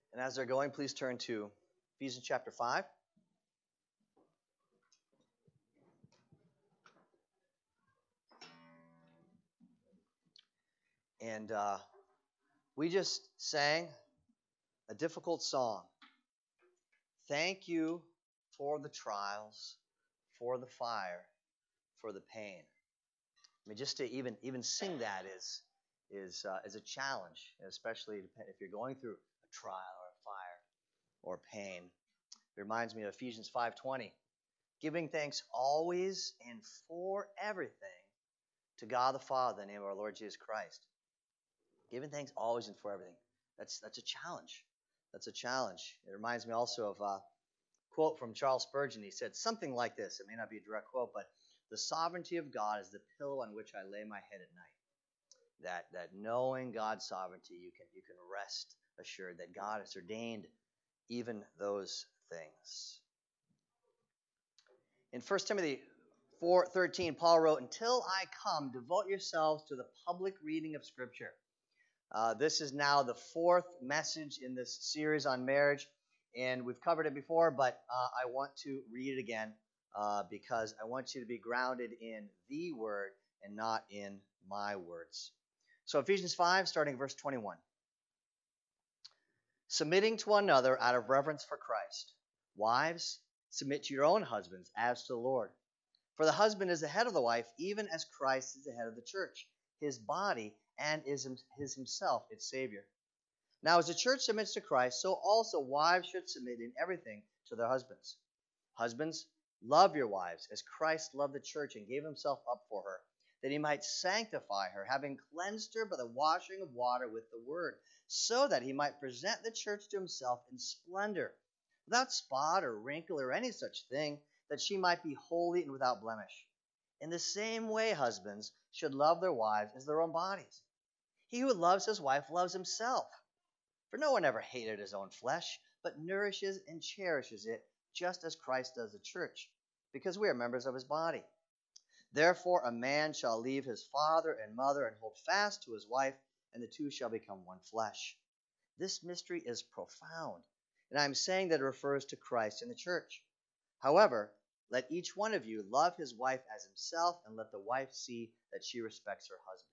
And as they're going, please turn to Ephesians chapter 5. And we just sang a difficult song. Thank you for the trials, for the fire, for the pain. I mean, just to even sing that is a challenge, especially if you're going through a trial or a fire or pain. It reminds me of Ephesians 5:20, giving thanks always and for everything to God the Father in the name of our Lord Jesus Christ. Giving thanks always and for everything. That's a challenge. That's a challenge. It reminds me also of a quote from Charles Spurgeon. He said something like this. It may not be a direct quote, but the sovereignty of God is the pillow on which I lay my head at night. That knowing God's sovereignty, you can rest assured that God has ordained even those things. In 1 Timothy 4:13, Paul wrote, "Until I come, devote yourselves to the public reading of Scripture." This is now the fourth message in this series on marriage, and we've covered it before, but I want to read it again because I want you to be grounded in the Word and not in my words. So Ephesians 5, starting verse 21. Submitting to one another out of reverence for Christ. Wives, submit to your own husbands as to the Lord. For the husband is the head of the wife, even as Christ is the head of the church, his body, and is himself its Savior. Now, as the church submits to Christ, so also wives should submit in everything to their husbands. Husbands, love your wives as Christ loved the church and gave himself up for her, that he might sanctify her, having cleansed her by the washing of water with the word, so that he might present the church to himself in splendor, without spot or wrinkle or any such thing, that she might be holy and without blemish. In the same way, husbands should love their wives as their own bodies. He who loves his wife loves himself. For no one ever hated his own flesh, but nourishes and cherishes it, just as Christ does the church, because we are members of his body. Therefore a man shall leave his father and mother and hold fast to his wife, and the two shall become one flesh. This mystery is profound, and I am saying that it refers to Christ and the church. However, let each one of you love his wife as himself, and let the wife see that she respects her husband.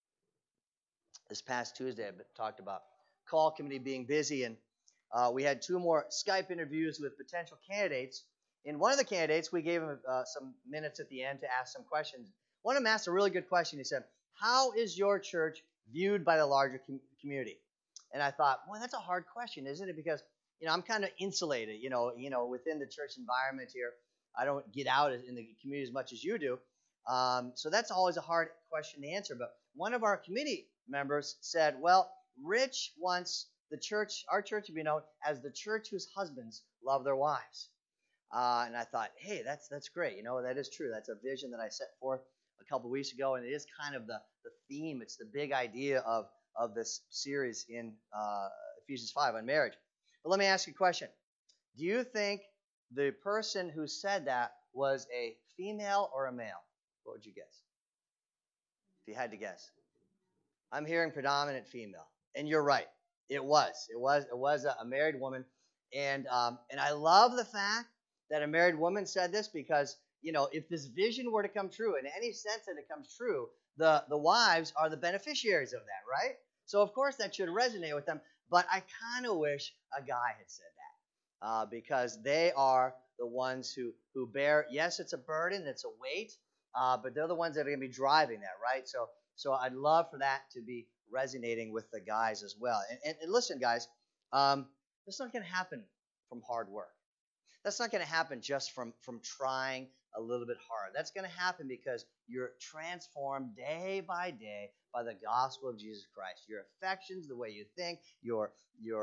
This past Tuesday, I talked about call committee being busy, and we had two more Skype interviews with potential candidates. And one of the candidates, we gave him some minutes at the end to ask some questions. One of them asked a really good question. He said, "How is your church viewed by the larger community?" And I thought, well, that's a hard question, isn't it? Because I'm kind of insulated, within the church environment here. I don't get out in the community as much as you do. So that's always a hard question to answer. But one of our committee members said, well, Rich wants our church to be known as the church whose husbands love their wives. And I thought, hey, that's great. That is true. That's a vision that I set forth a couple of weeks ago, and it is kind of the theme. It's the big idea of this series in Ephesians 5 on marriage. But let me ask you a question. Do you think the person who said that was a female or a male? What would you guess? If you had to guess. I'm hearing predominant female. And you're right. It was a married woman. And I love the fact that a married woman said this because, if this vision were to come true, in any sense that it comes true, the wives are the beneficiaries of that, right? So, of course, that should resonate with them. But I kind of wish a guy had said that because they are the ones who bear, yes, it's a burden, it's a weight, but they're the ones that are going to be driving that, right? So I'd love for that to be resonating with the guys as well. And listen, guys, that's not going to happen from hard work. That's not going to happen just from trying a little bit hard. That's going to happen because you're transformed day by day by the gospel of Jesus Christ. Your affections, the way you think, your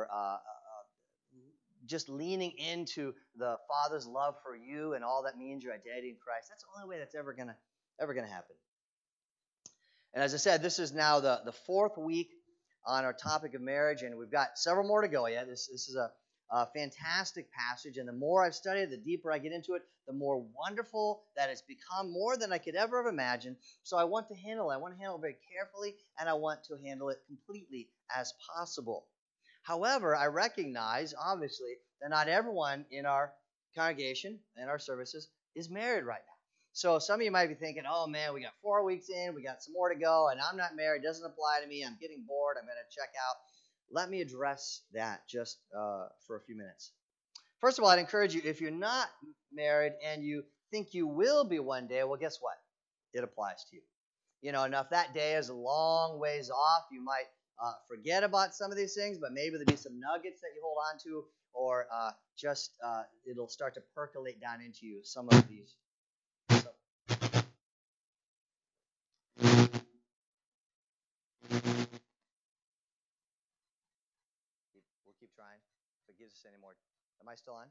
just leaning into the Father's love for you and all that means your identity in Christ. That's the only way that's ever gonna happen. And as I said, this is now the fourth week on our topic of marriage, and we've got several more to go yet. This is a fantastic passage, and the more I've studied, the deeper I get into it, the more wonderful that it's become, more than I could ever have imagined. So I want to handle it very carefully, and I want to handle it completely as possible. However, I recognize, obviously, that not everyone in our congregation and our services is married right now. So some of you might be thinking, oh man, we got 4 weeks in, we got some more to go, and I'm not married, doesn't apply to me, I'm getting bored, I'm going to check out. Let me address that just for a few minutes. First of all, I'd encourage you, if you're not married and you think you will be one day, well, guess what? It applies to you. And if that day is a long ways off, you might forget about some of these things, but maybe there'll be some nuggets that you hold on to, or just it'll start to percolate down into you some of these. We'll keep trying. If it gives us any more. Am I still on?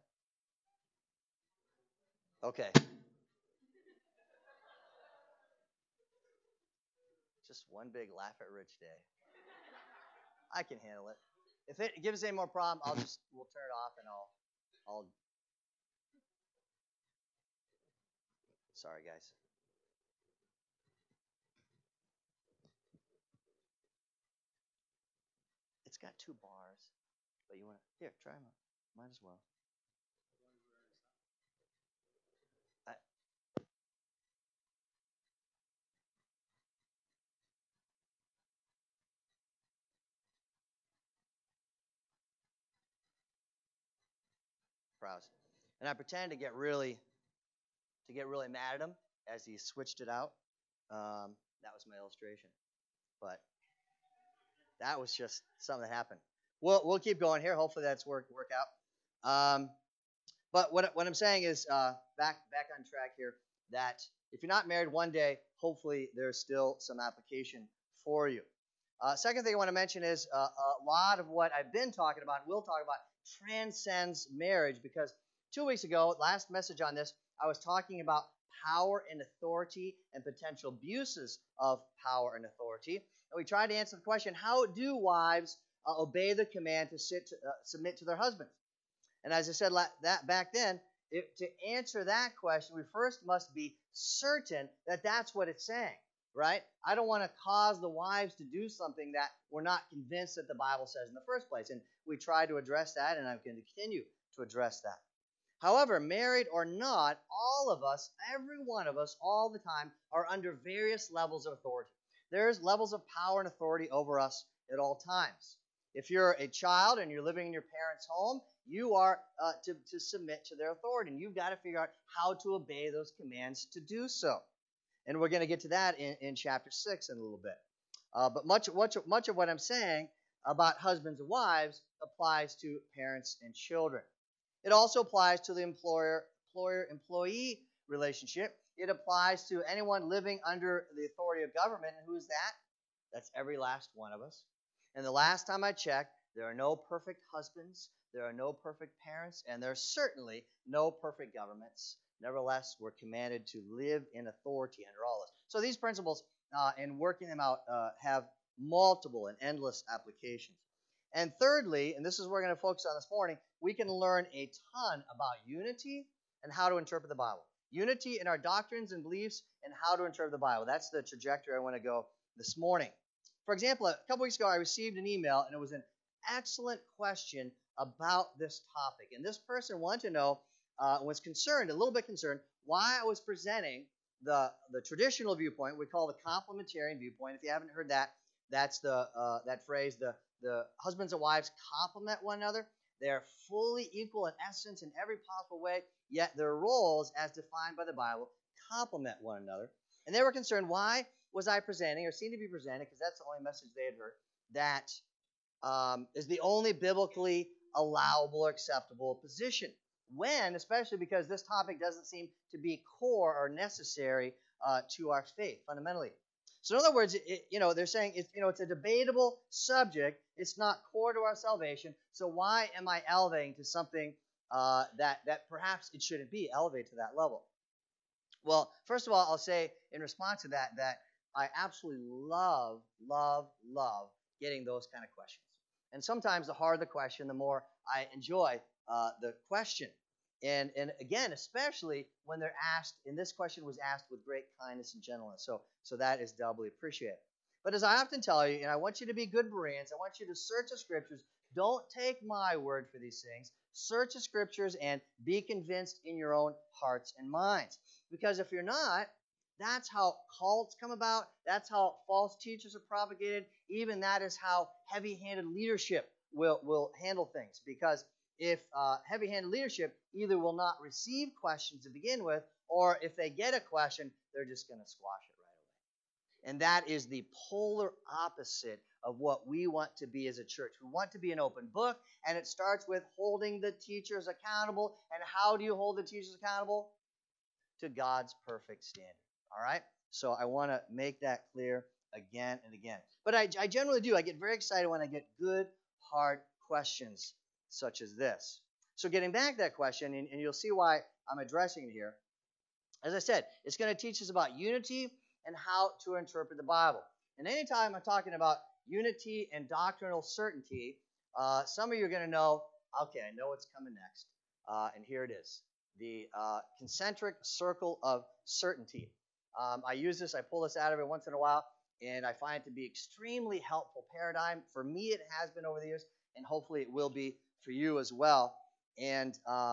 Okay. Just one big laugh at Rich day. I can handle it. If it gives us any more problem, we'll turn it off and I'll. Sorry, guys. It's got 2 bars, but you want to here try them. Might as well. Browse. And I pretended to get really mad at him as he switched it out. That was my illustration, but that was just something that happened. We'll keep going here. Hopefully that's work out. But what I'm saying is back on track here. That if you're not married one day, hopefully there's still some application for you. Second thing I want to mention is a lot of what I've been talking about, we'll talk about, transcends marriage, because 2 weeks ago, last message on this, I was talking about power and authority and potential abuses of power and authority. And we tried to answer the question, how do wives obey the command to submit to their husbands? And as I said that back then, to answer that question, we first must be certain that that's what it's saying, right? I don't want to cause the wives to do something that we're not convinced that the Bible says in the first place. And we try to address that, and I'm going to continue to address that. However, married or not, all of us, every one of us, all the time, are under various levels of authority. There's levels of power and authority over us at all times. If you're a child and you're living in your parents' home, you are to submit to their authority, and you've got to figure out how to obey those commands to do so. And we're going to get to that in chapter 6 in a little bit. But much of what I'm saying about husbands and wives applies to parents and children. It also applies to the employer-employee relationship. It applies to anyone living under the authority of government. And who is that? That's every last one of us. And the last time I checked, there are no perfect husbands, there are no perfect parents, and there are certainly no perfect governments. Nevertheless, we're commanded to live in authority under all this. So these principles, in working them out, have multiple and endless applications. And thirdly, and this is what we're going to focus on this morning, we can learn a ton about unity and how to interpret the Bible. Unity in our doctrines and beliefs and how to interpret the Bible. That's the trajectory I want to go this morning. For example, a couple weeks ago, I received an email, and it was an excellent question about this topic. And this person wanted to know, was concerned, a little bit concerned, why I was presenting the traditional viewpoint, we call the complementarian viewpoint. If you haven't heard that, that's that phrase, the husbands and wives complement one another. They're fully equal in essence in every possible way, yet their roles, as defined by the Bible, complement one another. And they were concerned, why was I presenting, or seemed to be presenting, because that's the only message they had heard, that is the only biblically allowable or acceptable position. When, especially because this topic doesn't seem to be core or necessary to our faith fundamentally. So in other words, they're saying it's a debatable subject. It's not core to our salvation. So why am I elevating to something that perhaps it shouldn't be elevated to that level? Well, first of all, I'll say in response to that I absolutely love getting those kind of questions. And sometimes the harder the question, the more I enjoy the question. And again, especially when they're asked, and this question was asked with great kindness and gentleness. So that is doubly appreciated. But as I often tell you, and I want you to be good Bereans, I want you to search the Scriptures. Don't take my word for these things. Search the Scriptures and be convinced in your own hearts and minds. Because if you're not, that's how cults come about. That's how false teachers are propagated. Even that is how heavy-handed leadership will handle things. Because if heavy-handed leadership either will not receive questions to begin with, or if they get a question, they're just going to squash it right away. And that is the polar opposite of what we want to be as a church. We want to be an open book, and it starts with holding the teachers accountable. And how do you hold the teachers accountable? To God's perfect standard. All right? So I want to make that clear again and again. But I generally do. I get very excited when I get good, hard questions such as this. So getting back to that question, and you'll see why I'm addressing it here. As I said, it's going to teach us about unity and how to interpret the Bible. And anytime I'm talking about unity and doctrinal certainty, some of you are going to know, okay, I know what's coming next. And here it is, the concentric circle of certainty. I use this, I pull this out every once in a while, and I find it to be extremely helpful paradigm. For me, it has been over the years, and hopefully it will be for you as well. And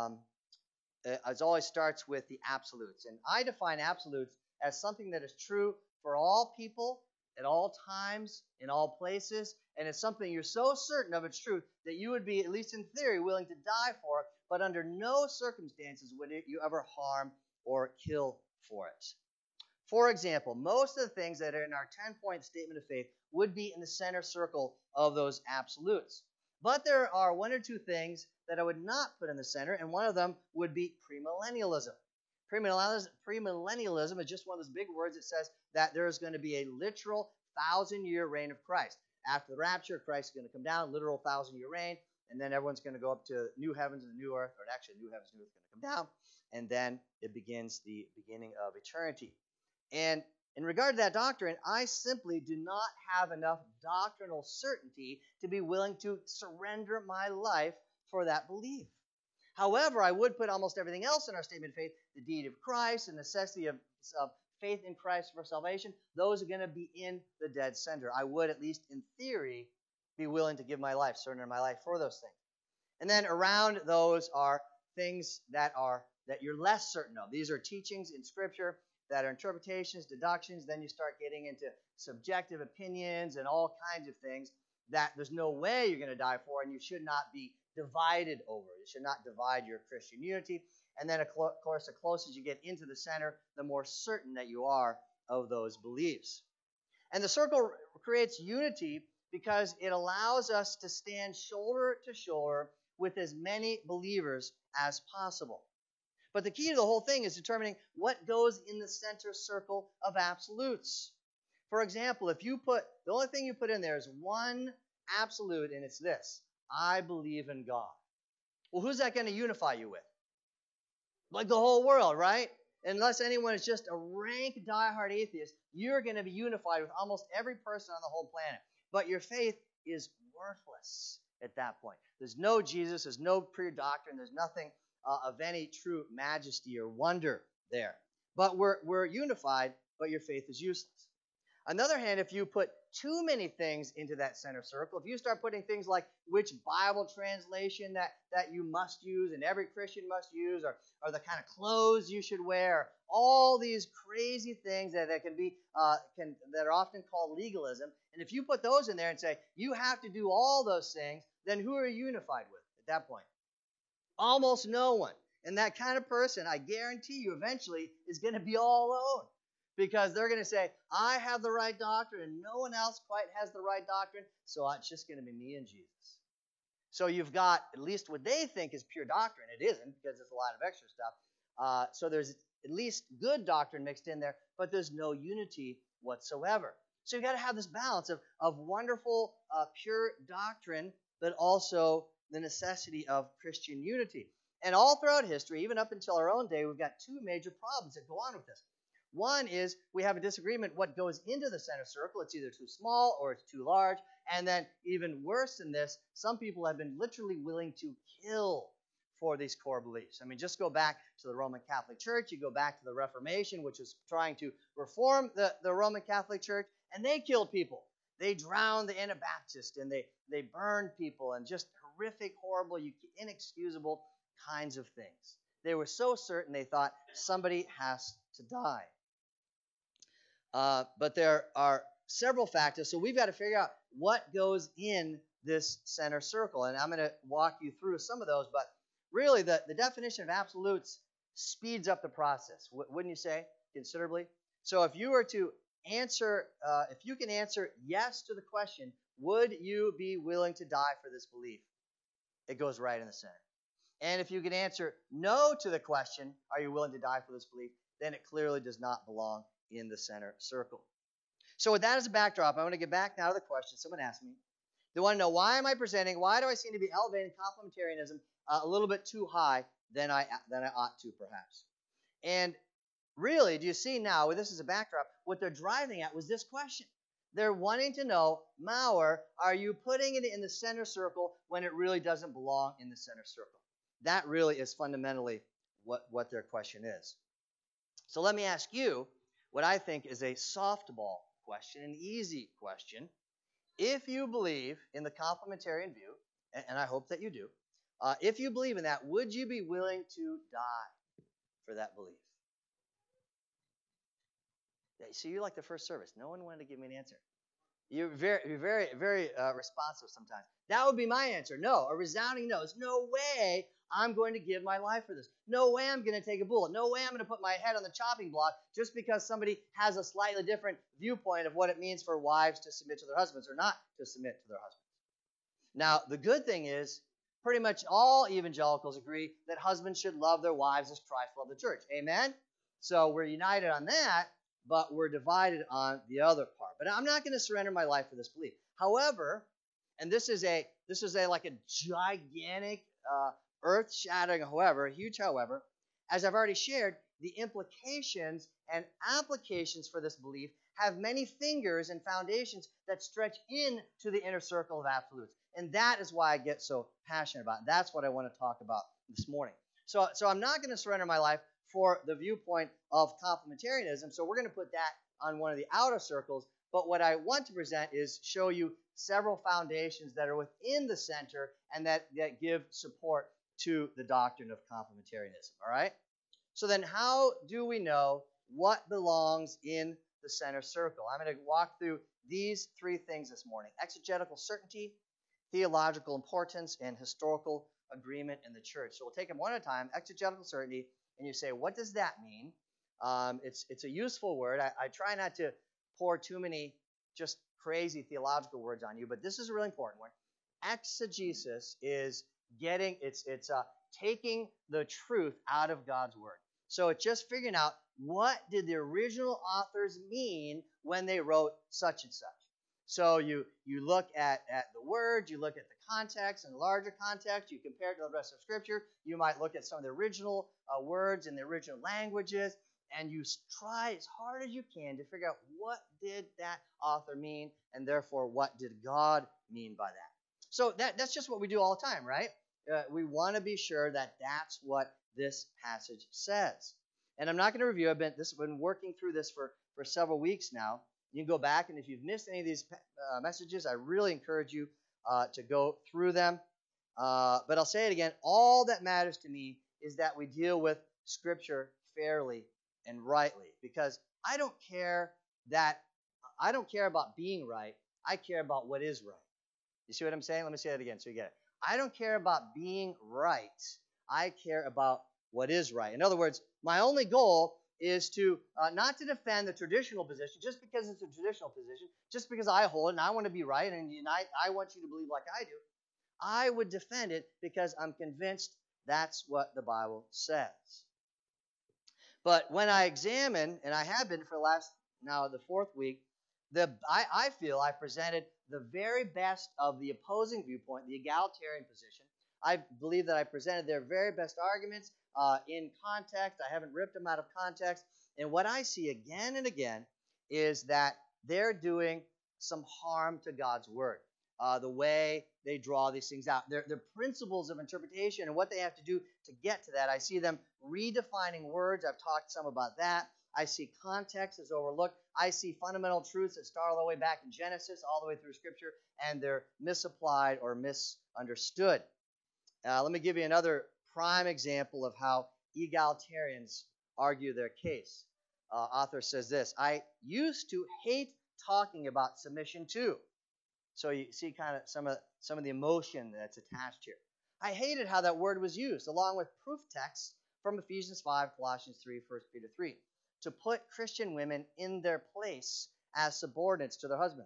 as always, starts with the absolutes. And I define absolutes as something that is true for all people, at all times, in all places, and it's something you're so certain of its truth that you would be, at least in theory, willing to die for it, but under no circumstances would you ever harm or kill for it. For example, most of the things that are in our 10-point statement of faith would be in the center circle of those absolutes. But there are one or two things that I would not put in the center, and one of them would be premillennialism. Premillennialism is just one of those big words that says that there is going to be a literal 1,000-year reign of Christ. After the rapture, Christ is going to come down, literal 1,000-year reign, and then everyone's going to go up to new heavens and the new earth, or actually new heavens and new earth is going to come down, and then it begins the beginning of eternity. And in regard to that doctrine, I simply do not have enough doctrinal certainty to be willing to surrender my life for that belief. However, I would put almost everything else in our statement of faith, the deity of Christ, the necessity of faith in Christ for salvation, those are going to be in the dead center. I would, at least in theory, be willing to give my life, surrender my life for those things. And then around those are things that you're less certain of. These are teachings in Scripture that are interpretations, deductions. Then you start getting into subjective opinions and all kinds of things that there's no way you're going to die for, and you should not be divided over. You should not divide your Christian unity. And then, of course, the closer you get into the center, the more certain that you are of those beliefs. And the circle creates unity because it allows us to stand shoulder to shoulder with as many believers as possible. But the key to the whole thing is determining what goes in the center circle of absolutes. For example, if you put, the only thing you put in there is one absolute, and it's this: I believe in God. Well, who's that going to unify you with? Like the whole world, right? Unless anyone is just a rank diehard atheist, you're going to be unified with almost every person on the whole planet. But your faith is worthless at that point. There's no Jesus, there's no pure doctrine, there's nothing of any true majesty or wonder there. But we're unified, but your faith is useless. On the other hand, if you put too many things into that center circle, if you start putting things like which Bible translation that you must use and every Christian must use, or the kind of clothes you should wear, all these crazy things that can be that are often called legalism, and if you put those in there and say you have to do all those things, then who are you unified with at that point? Almost no one. And that kind of person, I guarantee you, eventually is going to be all alone. Because they're going to say, I have the right doctrine, and no one else quite has the right doctrine, so it's just going to be me and Jesus. So you've got at least what they think is pure doctrine. It isn't, because it's a lot of extra stuff. So there's at least good doctrine mixed in there, but there's no unity whatsoever. So you've got to have this balance of wonderful, pure doctrine, but also the necessity of Christian unity. And all throughout history, even up until our own day, we've got two major problems that go on with this. One is we have a disagreement what goes into the center circle. It's either too small or it's too large. And then even worse than this, some people have been literally willing to kill for these core beliefs. I mean, just go back to the Roman Catholic Church. You go back to the Reformation, which is trying to reform the Roman Catholic Church. and they killed people. They drowned the Anabaptists, and they burned people, and just horrific, horrible, inexcusable kinds of things. They were so certain they thought somebody has to die. But there are several factors, so we've got to figure out what goes in this center circle. And I'm going to walk you through some of those, but really the definition of absolutes speeds up the process, wouldn't you say, considerably? So if you were to answer, if you can answer yes to the question, would you be willing to die for this belief? It goes right in the center. And if you can answer no to the question, are you willing to die for this belief, then it clearly does not belong in the center circle. So with that as a backdrop, I want to get back now to the question someone asked me. They want to know, why am I seem to be elevating complementarianism a little bit too high than I ought to, perhaps? And really, do you see now, with this as a backdrop, what they're driving at was this question. They're wanting to know, Maurer, are you putting it in the center circle when it really doesn't belong in the center circle? That really is fundamentally what their question is. So let me ask you what I think is a softball question, an easy question. If you believe in the complementarian view, and I hope that you do, if you believe in that, would you be willing to die for that belief? So you're like the first service. No one wanted to give me an answer. You're very responsive sometimes. That would be my answer. No, a resounding no. There's no way I'm going to give my life for this. No way I'm going to take a bullet. No way I'm going to put my head on the chopping block just because somebody has a slightly different viewpoint of what it means for wives to submit to their husbands or not to submit to their husbands. Now, the good thing is, pretty much all evangelicals agree that husbands should love their wives as Christ loved the church. Amen? So we're united on that, but we're divided on the other part. But I'm not going to surrender my life for this belief. However, and this is like a gigantic, earth-shattering, however, huge however, as I've already shared, the implications and applications for this belief have many fingers and foundations that stretch into the inner circle of absolutes. And that is why I get so passionate about it. That's what I want to talk about this morning. So I'm not going to surrender my life for the viewpoint of complementarianism, so we're going to put that on one of the outer circles. But what I want to present is show you several foundations that are within the center and that give support to the doctrine of complementarianism. All right? So then how do we know what belongs in the center circle? I'm going to walk through these three things this morning: exegetical certainty, theological importance, and historical agreement in the church. So we'll take them one at a time. Exegetical certainty, and you say, what does that mean? It's a useful word. I try not to pour too many just crazy theological words on you, but this is a really important one. Exegesis is taking the truth out of God's word. So it's just figuring out, what did the original authors mean when they wrote such and such. So you look at the word, you look at the context and larger context, you compare it to the rest of Scripture, you might look at some of the original words in the original languages, and you try as hard as you can to figure out, what did that author mean, and therefore what did God mean by that. So that's just what we do all the time, right? We want to be sure that that's what this passage says. And I'm not going to review. I've been working through this for several weeks now. You can go back, and if you've missed any of these messages, I really encourage you to go through them. But I'll say it again. All that matters to me is that we deal with Scripture fairly and rightly, because I don't care about being right. I care about what is right. You see what I'm saying? Let me say that again so you get it. I don't care about being right. I care about what is right. In other words, my only goal is to not to defend the traditional position just because it's a traditional position, just because I hold it and I want to be right and I want you to believe like I do. I would defend it because I'm convinced that's what the Bible says. But when I examine, and I have been for the fourth week, I feel I presented the very best of the opposing viewpoint, the egalitarian position. I believe that I presented their very best arguments in context. I haven't ripped them out of context. And what I see again and again is that they're doing some harm to God's word. The way they draw these things out. Their principles of interpretation and what they have to do to get to that. I see them redefining words. I've talked some about that. I see context that's overlooked. I see fundamental truths that start all the way back in Genesis, all the way through Scripture, and they're misapplied or misunderstood. Let me give you another prime example of how egalitarians argue their case. Author says this: I used to hate talking about submission too. So you see kind of some of the emotion that's attached here. I hated how that word was used, along with proof texts from Ephesians 5, Colossians 3, 1 Peter 3, to put Christian women in their place as subordinates to their husbands.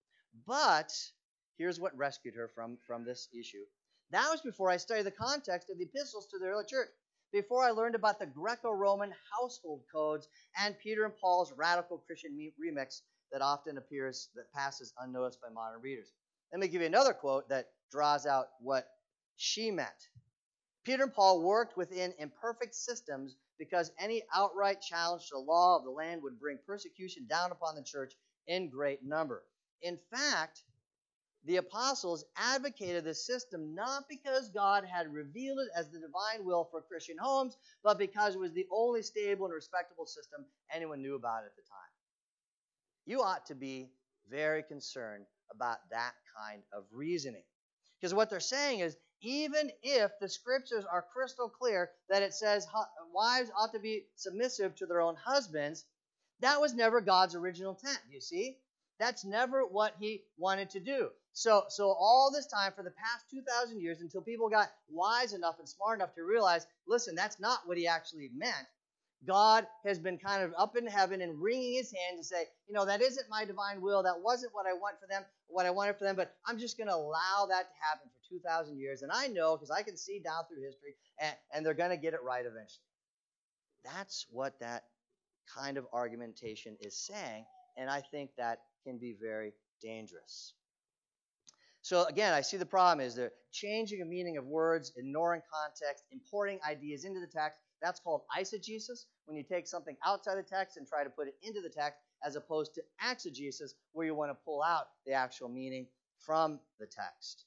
But here's what rescued her from this issue. That was before I studied the context of the epistles to the early church, before I learned about the Greco-Roman household codes and Peter and Paul's radical Christian remix that often appears, that passes unnoticed by modern readers. Let me give you another quote that draws out what she meant. Peter and Paul worked within imperfect systems because any outright challenge to the law of the land would bring persecution down upon the church in great number. In fact, the apostles advocated this system not because God had revealed it as the divine will for Christian homes, but because it was the only stable and respectable system anyone knew about at the time. You ought to be very concerned about that kind of reasoning. Because what they're saying is, even if the scriptures are crystal clear that it says wives ought to be submissive to their own husbands, that was never God's original intent, you see? That's never what he wanted to do. So all this time, for the past 2,000 years, until people got wise enough and smart enough to realize, listen, that's not what he actually meant, God has been kind of up in heaven and wringing his hand to say, that isn't my divine will. That wasn't what I want for them, what I wanted for them, but I'm just going to allow that to happen for 2,000 years. And I know, because I can see down through history, and they're going to get it right eventually. That's what that kind of argumentation is saying, and I think that can be very dangerous. So again, I see the problem is the changing of meaning of words, ignoring context, importing ideas into the text. That's called eisegesis, when you take something outside the text and try to put it into the text, as opposed to exegesis, where you want to pull out the actual meaning from the text.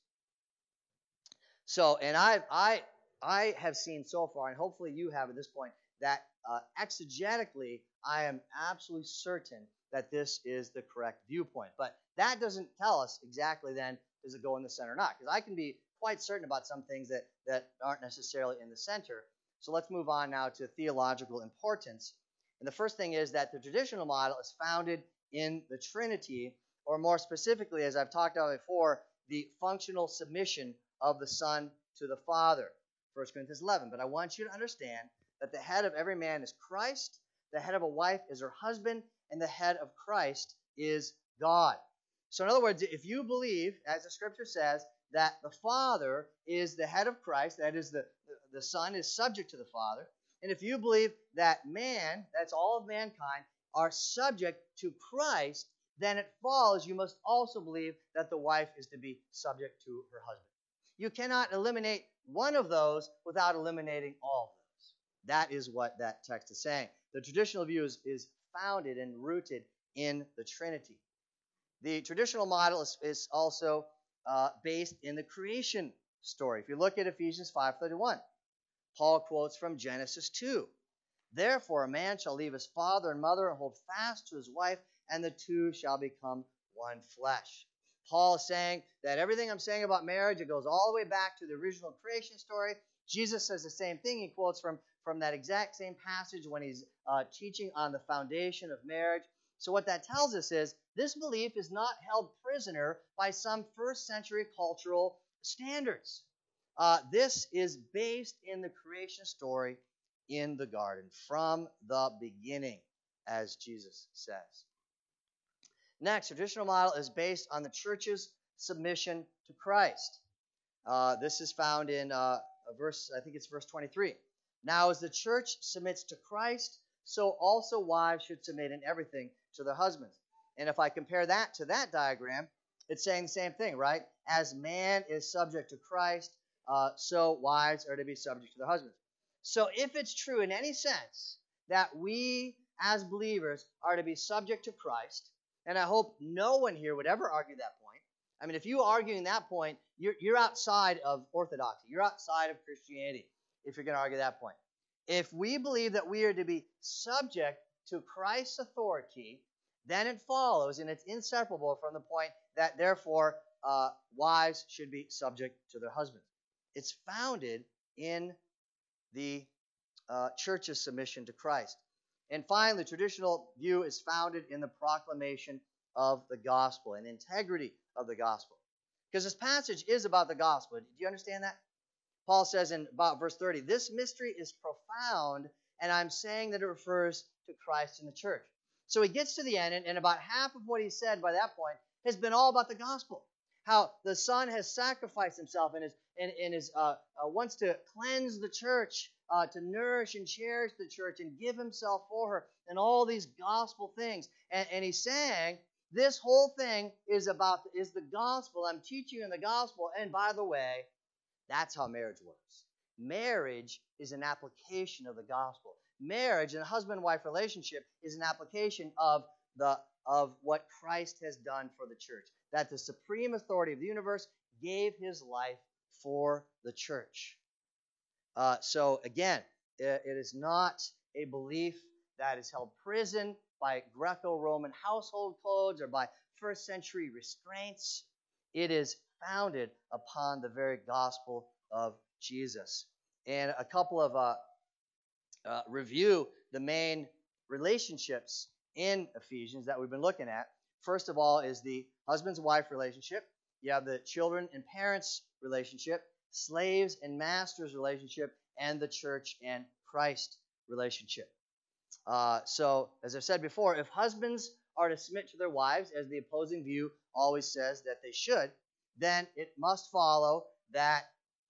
So, and I have seen so far, and hopefully you have at this point, that exegetically, I am absolutely certain that this is the correct viewpoint. But that doesn't tell us exactly then, does it go in the center or not? Because I can be quite certain about some things that aren't necessarily in the center. So let's move on now to theological importance. And the first thing is that the traditional model is founded in the Trinity, or more specifically, as I've talked about before, the functional submission of the Son to the Father, 1 Corinthians 11. But I want you to understand that the head of every man is Christ, the head of a wife is her husband, and the head of Christ is God. So in other words, if you believe, as the Scripture says, that the Father is the head of Christ, that is the Son is subject to the Father, and if you believe that man, that's all of mankind, are subject to Christ, then it follows you must also believe that the wife is to be subject to her husband. You cannot eliminate one of those without eliminating all of those. That is what that text is saying. The traditional view is founded and rooted in the Trinity. The traditional model is also based in the creation story. If you look at Ephesians 5:31, Paul quotes from Genesis 2. Therefore, a man shall leave his father and mother and hold fast to his wife, and the two shall become one flesh. Paul is saying that everything I'm saying about marriage, it goes all the way back to the original creation story. Jesus says the same thing. He quotes from that exact same passage when he's teaching on the foundation of marriage. So what that tells us is this belief is not held prisoner by some first century cultural standards. This is based in the creation story in the garden from the beginning, as Jesus says. Next, traditional model is based on the church's submission to Christ. This is found in verse 23. Now, as the church submits to Christ, so also wives should submit in everything to their husbands. And if I compare that to that diagram, it's saying the same thing, right? As man is subject to Christ, so wives are to be subject to their husbands. So if it's true in any sense that we as believers are to be subject to Christ, and I hope no one here would ever argue that point. I mean, if you are arguing that point, you're outside of orthodoxy. You're outside of Christianity if you're going to argue that point. If we believe that we are to be subject to Christ's authority, then it follows, and it's inseparable from the point that, therefore, wives should be subject to their husbands. It's founded in the church's submission to Christ. And finally, traditional view is founded in the proclamation of the gospel and integrity of the gospel. Because this passage is about the gospel. Do you understand that? Paul says in about verse 30, this mystery is profound, and I'm saying that it refers to Christ and the church. So he gets to the end, and about half of what he said by that point has been all about the gospel. How the Son has sacrificed himself and wants to cleanse the church, to nourish and cherish the church and give himself for her, and all these gospel things. And he's saying, this whole thing is the gospel. I'm teaching you in the gospel. And by the way, that's how marriage works. Marriage is an application of the gospel. Marriage and a husband-wife relationship is an application of what Christ has done for the church. That the supreme authority of the universe gave his life for the church. So again, it is not a belief that is held prison by Greco-Roman household codes or by first century restraints. It is founded upon the very gospel of Jesus. And a couple of review the main relationships in Ephesians that we've been looking at. First of all is the husband's-wife relationship. You have the children and parents relationship, slaves and masters relationship, and the church and Christ relationship. So, as I've said before, if husbands are to submit to their wives, as the opposing view always says that they should, then it must follow that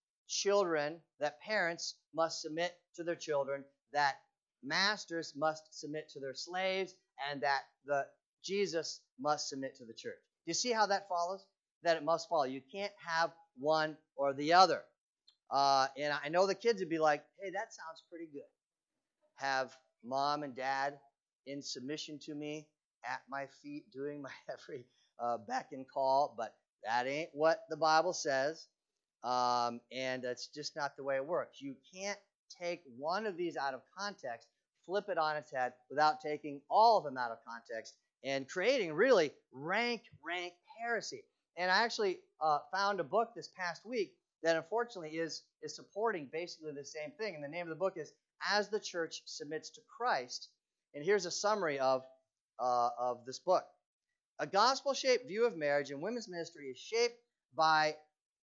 parents must submit to their children, that masters must submit to their slaves, and that Jesus must submit to the church. Do you see how that follows? That it must follow. You can't have one or the other. And I know the kids would be like, hey, that sounds pretty good. Have mom and dad in submission to me, at my feet, doing my every beck and call, but that ain't what the Bible says, and that's just not the way it works. You can't take one of these out of context, flip it on its head without taking all of them out of context and creating really rank heresy. And I actually found a book this past week that unfortunately is supporting basically the same thing. And the name of the book is As the Church Submits to Christ. And here's a summary of this book. A gospel-shaped view of marriage and women's ministry is shaped by,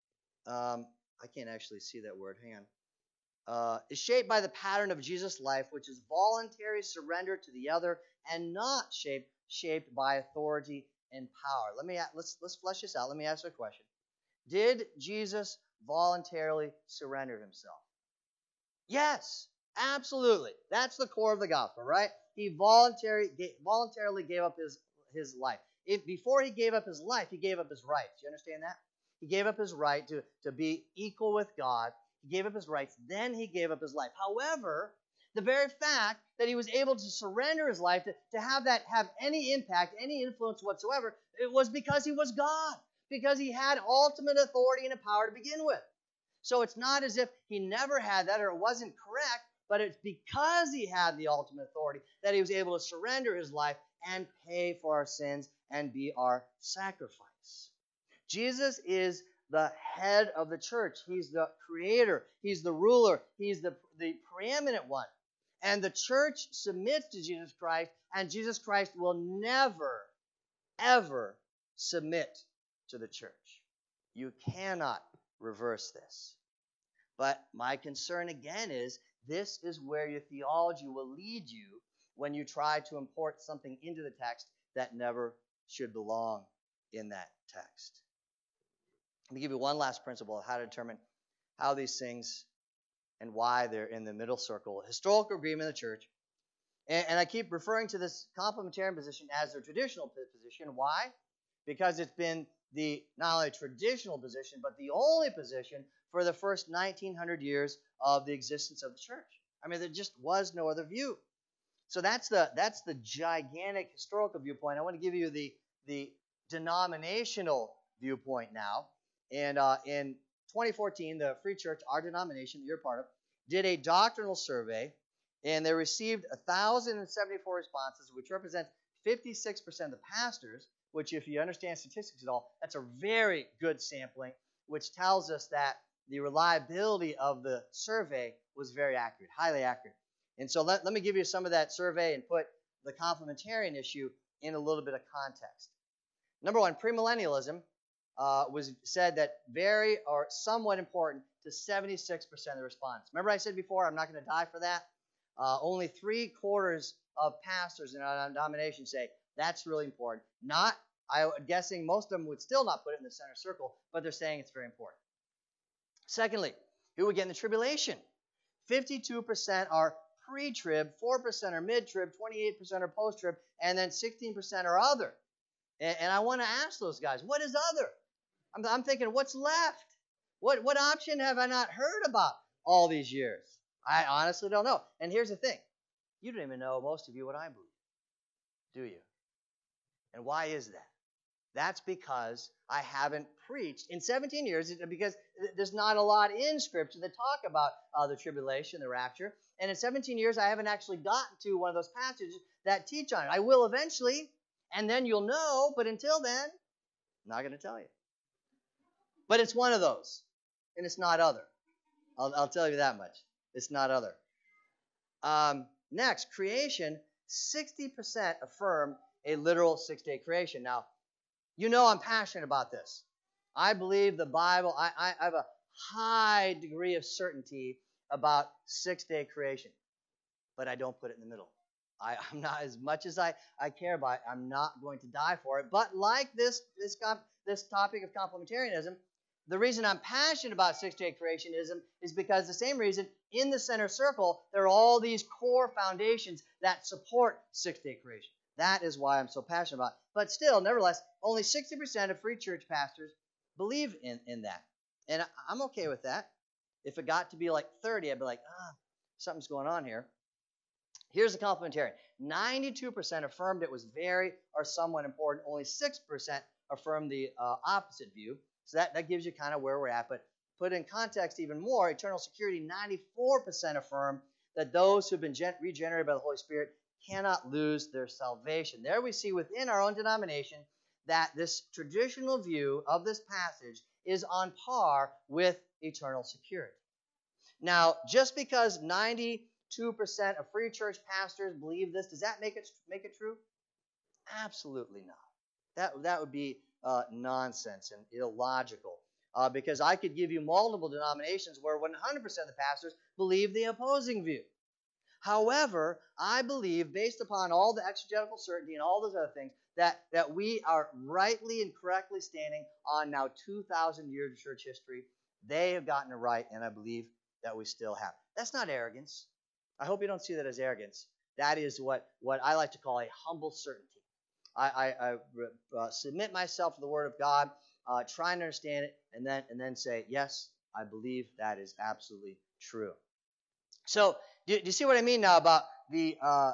I can't actually see that word, hang on. Is shaped by the pattern of Jesus' life, which is voluntary surrender to the other and not shaped by authority and power. Let's flesh this out. Let me ask you a question. Did Jesus voluntarily surrender himself? Yes, absolutely. That's the core of the gospel, right? He voluntarily gave up his life. Before he gave up his life, he gave up his rights. You understand that? He gave up his right to be equal with God. He gave up his rights. Then he gave up his life. However, the very fact that he was able to surrender his life, to have any impact, any influence whatsoever, it was because he was God, because he had ultimate authority and power to begin with. So it's not as if he never had that or it wasn't correct, but it's because he had the ultimate authority that he was able to surrender his life and pay for our sins and be our sacrifice. Jesus is the head of the church. He's the creator. He's the ruler. He's the preeminent one. And the church submits to Jesus Christ, and Jesus Christ will never, ever submit to the church. You cannot reverse this. But my concern again is this is where your theology will lead you when you try to import something into the text that never should belong in that text. Let me give you one last principle of how to determine how these things and why they're in the middle circle. Historical agreement of the church. And I keep referring to this complementarian position as their traditional position. Why? Because it's been not only traditional position, but the only position for the first 1900 years of the existence of the church. I mean, there just was no other view. So that's the gigantic historical viewpoint. I want to give you the denominational viewpoint now. And in 2014, the Free Church, our denomination that you're part of, did a doctrinal survey, And they received 1,074 responses, which represents 56% of the pastors, which, if you understand statistics at all, that's a very good sampling, which tells us that the reliability of the survey was very accurate, highly accurate. And so let me give you some of that survey and put the complementarian issue in a little bit of context. Number one, premillennialism was said that very or somewhat important to 76% of the respondents. Remember I said before, I'm not going to die for that? Only 3/4 of pastors in our denomination say that's really important. I'm guessing most of them would still not put it in the center circle, but they're saying it's very important. Secondly, who would get in the tribulation? 52% are pre-trib, 4% are mid-trib, 28% are post-trib, and then 16% are other. And I want to ask those guys, what is other? I'm thinking, what's left? What option have I not heard about all these years? I honestly don't know. And here's the thing. You don't even know, most of you, what I believe. Do you? And why is that? That's because I haven't preached in 17 years, because there's not a lot in Scripture that talk about the tribulation, the rapture. And in 17 years, I haven't actually gotten to one of those passages that teach on it. I will eventually, and then you'll know, but until then, I'm not going to tell you. But it's one of those, and it's not other. I'll tell you that much. It's not other. Next, creation, 60% affirm a literal six-day creation. Now, you know I'm passionate about this. I believe the Bible, I have a high degree of certainty about six-day creation, but I don't put it in the middle. I'm not, as much as I care about it, I'm not going to die for it. But like this topic of complementarianism, the reason I'm passionate about six-day creationism is because the same reason in the center circle, there are all these core foundations that support six-day creation. That is why I'm so passionate about it. But still, nevertheless, only 60% of free church pastors believe in that. And I'm okay with that. If it got to be like 30, I'd be like, something's going on here. Here's the complementarian. 92% affirmed it was very or somewhat important. Only 6% affirmed the opposite view. So that gives you kind of where we're at. But put in context even more, eternal security, 94% affirm that those who have been regenerated by the Holy Spirit cannot lose their salvation. There we see within our own denomination that this traditional view of this passage is on par with eternal security. Now, just because 92% of free church pastors believe this, does that make it true? Absolutely not. That would be nonsense and illogical. Because I could give you multiple denominations where 100% of the pastors believe the opposing view. However, I believe, based upon all the exegetical certainty and all those other things, that we are rightly and correctly standing on now 2,000 years of church history. They have gotten it right, and I believe that we still have. That's not arrogance. I hope you don't see that as arrogance. That is what I like to call a humble certainty. I submit myself to the Word of God, trying to understand it, and then say, yes, I believe that is absolutely true. So, do you see what I mean now about the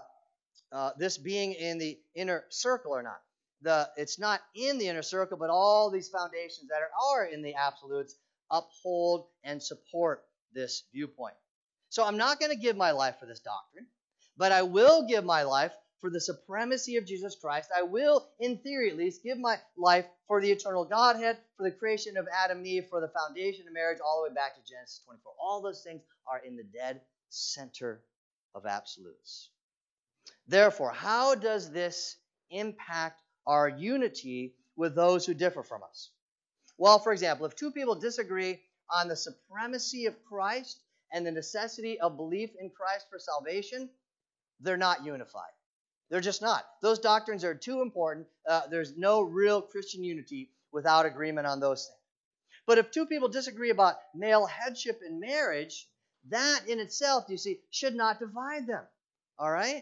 this being in the inner circle or not? It's not in the inner circle, but all these foundations that are in the absolutes uphold and support this viewpoint. So I'm not going to give my life for this doctrine, but I will give my life for the supremacy of Jesus Christ. I will, in theory at least, give my life for the eternal Godhead, for the creation of Adam and Eve, for the foundation of marriage, all the way back to Genesis 24. All those things are in the dead center of absolutes. Therefore, how does this impact our unity with those who differ from us? Well, for example, if two people disagree on the supremacy of Christ and the necessity of belief in Christ for salvation, they're not unified. They're just not. Those doctrines are too important. There's no real Christian unity without agreement on those things. But if two people disagree about male headship in marriage, that in itself, you see, should not divide them. All right?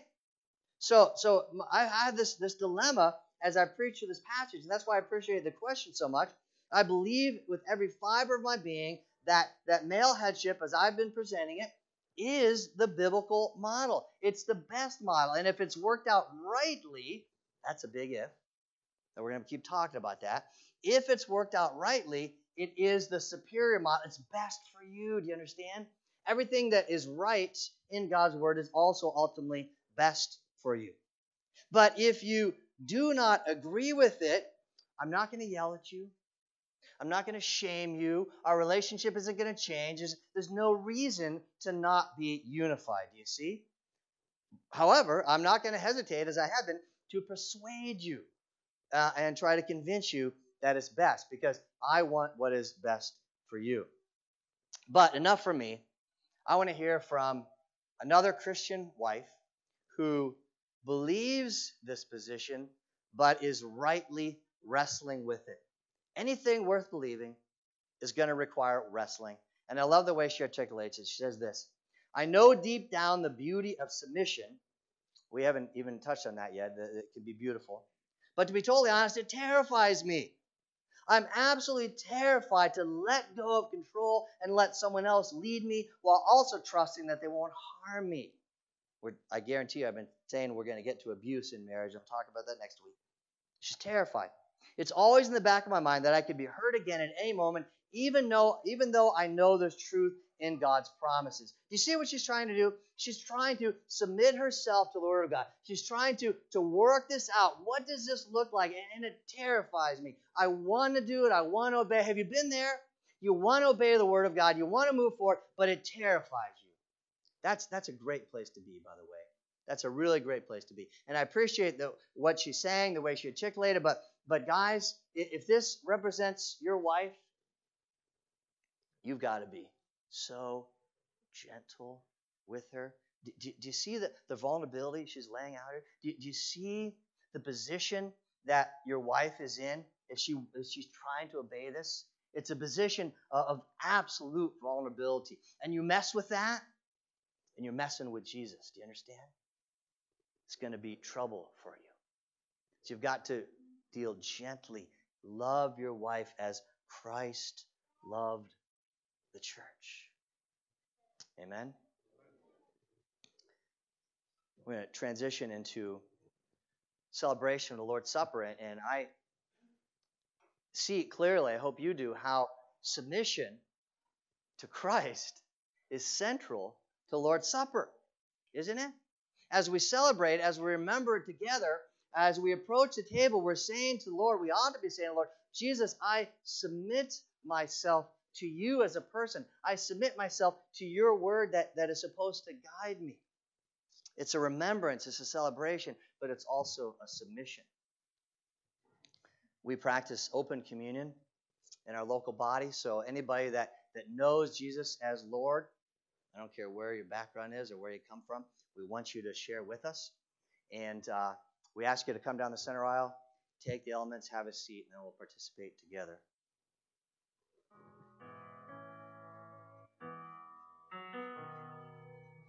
So I had this dilemma as I preached through this passage, and that's why I appreciated the question so much. I believe with every fiber of my being that male headship, as I've been presenting it, is the biblical model. It's the best model. And if it's worked out rightly, that's a big if, and we're going to keep talking about that. If it's worked out rightly, it is the superior model. It's best for you. Do you understand? Everything that is right in God's word is also ultimately best for you. But if you do not agree with it, I'm not going to yell at you. I'm not going to shame you. Our relationship isn't going to change. There's no reason to not be unified, do you see? However, I'm not going to hesitate, as I have been, to persuade you and try to convince you that it's best, because I want what is best for you. But enough for me. I want to hear from another Christian wife who believes this position but is rightly wrestling with it. Anything worth believing is going to require wrestling. And I love the way she articulates it. She says this: I know deep down the beauty of submission. We haven't even touched on that yet. It can be beautiful. But to be totally honest, it terrifies me. I'm absolutely terrified to let go of control and let someone else lead me, while also trusting that they won't harm me. I guarantee you, I've been saying we're going to get to abuse in marriage. I'll talk about that next week. She's terrified. It's always in the back of my mind that I could be hurt again at any moment, even though I know there's truth in God's promises. Do you see what she's trying to do? She's trying to submit herself to the Word of God. She's trying to work this out. What does this look like? And it terrifies me. I want to do it. I want to obey. Have you been there? You want to obey the Word of God. You want to move forward, but it terrifies you. That's a great place to be, by the way. That's a really great place to be. And I appreciate what she's saying, the way she articulated, but guys, if this represents your wife, you've got to be so gentle with her. Do you see the vulnerability she's laying out here? Do you see the position that your wife is in if she's trying to obey this? It's a position of absolute vulnerability. And you mess with that, and you're messing with Jesus. Do you understand? It's going to be trouble for you. So you've got to deal gently. Love your wife as Christ loved the church. Amen? We're going to transition into celebration of the Lord's Supper, and I see clearly, I hope you do, how submission to Christ is central to the Lord's Supper, isn't it? As we celebrate, as we remember it together, as we approach the table, we're saying to the Lord, we ought to be saying, Lord, Jesus, I submit myself to you as a person. I submit myself to your word that is supposed to guide me. It's a remembrance, it's a celebration, but it's also a submission. We practice open communion in our local body, so anybody that knows Jesus as Lord, I don't care where your background is or where you come from, we want you to share with us. And we ask you to come down the center aisle, take the elements, have a seat, and then we'll participate together.